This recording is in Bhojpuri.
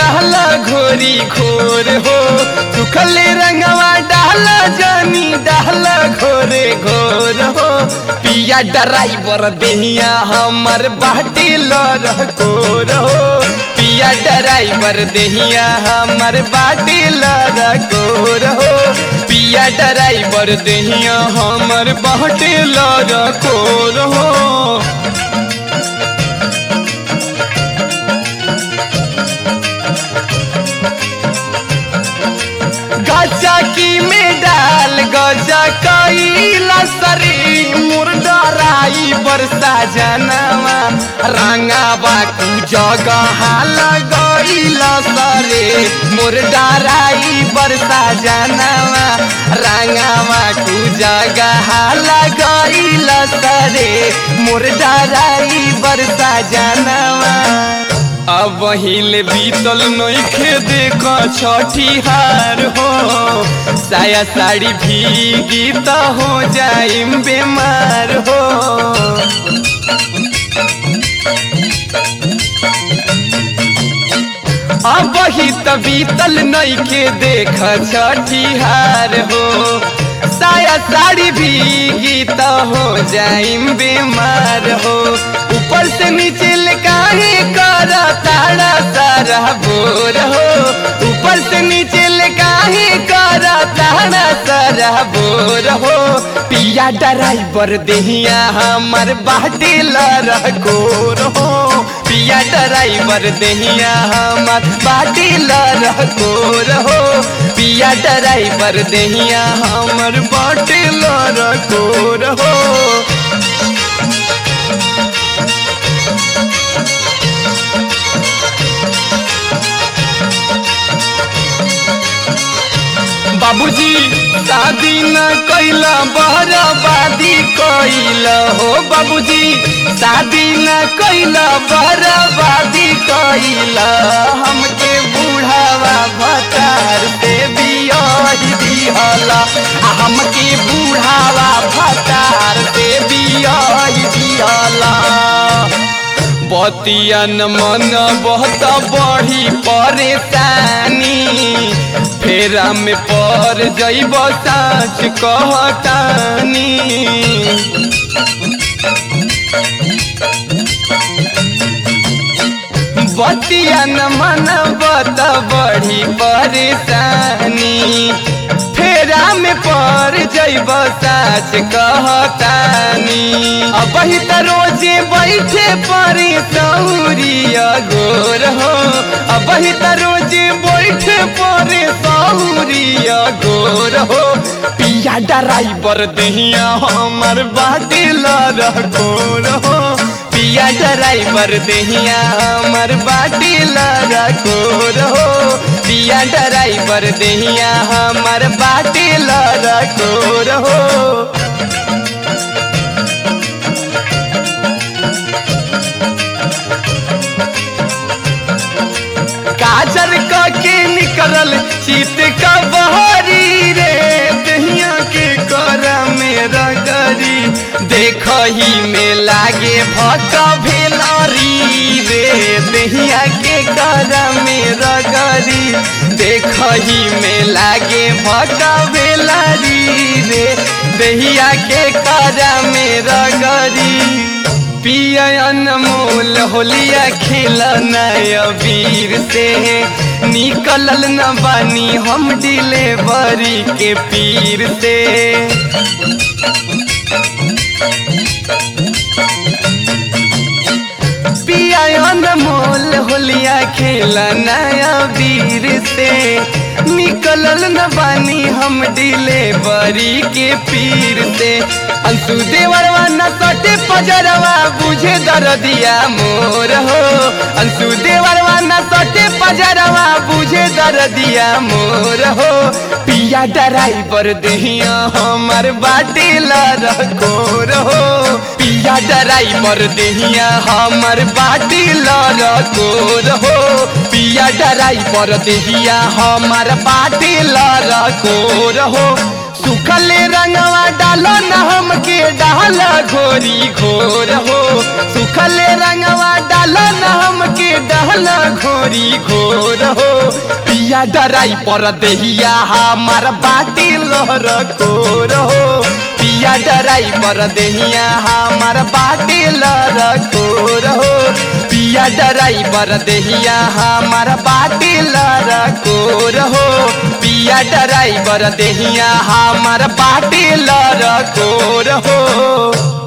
डाला घोरी घोर हो, सुखले रंगवा डाला जानी डाला घोरे घोर हो। पिया ड्राइवर देहिया हमर बाटे लरकोर हो, पिया ड्राइवर देहिया हमर बाटे लरकोर हो, पिया ड्राइवर देहिया हमर बाटे लरकोर हो। गजा की में डाल गजा कैला सरी मुर्दराई बरसा जनवा रंगावा कु जगह लगैला सरे मुर्दराई बरसा जनवा रंगावा कु जगह लगैला सरे मुर्दराई बरसा जनवा। अब हिले बीतल नइखे देख छठिहार हो, साया साड़ी भीगी त हो जाइम बेमार हो। अब ही त बीतल नइखे देख छठिहार हो, साया साड़ी भीगी त हो जाइम बेमार हो। ऊपर से नीचे काहे कर ताड़ा सारा बोर हो, ऊपर से नीचे काहे कर ताड़ा सारा बोर हो। पिया ड्राइवर देहिया हमर बाटे लरकोर हो, पिया ड्राइवर देहिया हमर बाटे लरकोर हो, पिया ड्राइवर देहिया हमर बाटे लरकोर हो। बाबूजी शादी न कैला बर्बादी कैला हो, बाबूजी शादी न कैला बर्बादी कैला। हमके बूढ़ावा भतार से बियाह दिहला, हमके बूढ़ावा भतार से बियाह दिहला। बतिया न मन बहुत बड़ी परेशानी, फेरा में पर जइब साच कहतानी। बतिया न मन बहुत बड़ी परेशानी, फेरा में पर जइब साच कहतानी। अब ही त रोजे बैठे परे सौरिया गोर हो, अब ही त रोजे बैठे परे सौरिया गोर हो। पिया ड्राइवर देहिया हमर बाटे लरकोर हो, पिया ड्राइवर देहिया हमर बाटे लरकोर हो, पिया ड्राइवर देहिया हमर बाटे लरकोर हो। काजर के निकलल चित का बहरी रे, दहिया के कर मेरा गरी देखही में लागे भका भेलारी रे, दहिया के कर मेरा गरी देखही में लागे भका भेलारी रे, दहिया के कर मेरा गरी। पिया अनमोल होलिया खेलना अबीर से, निकलल न बानी हम डिलेवरी के पीर से। पिया अनमोल होलिया खेलना अबीर से, निकलल न बानी हम डिलेवरी के पीर से। अंशु देवरवा न सटे पजरवा बुझे दर्दिया मोर हो, अंशु देवरवा न सटे पजरवा बुझे दर्दिया मोर हो। पिया ड्राइवर देहिया हमर बाटे लरकोर हो, पिया ड्राइवर देहिया हमर बाटे लरकोर हो, पिया ड्राइवर देहिया हमर बाटे लरकोर हो। सुखले रंगवा डालो न हमके डाला घोरी घोर हो, सुखले रंगवा डालो न हमके रहला घोरी घोर हो पिया डराई पर देहिया हमार बाटी लहर कोर हो पिया डराई पर देहिया हमार बाटी लहर कोर हो पिया डराई पर देहिया हमार बाटी लहर कोर हो पिया डराई पर देहिया हमार बाटी लहर कोर हो।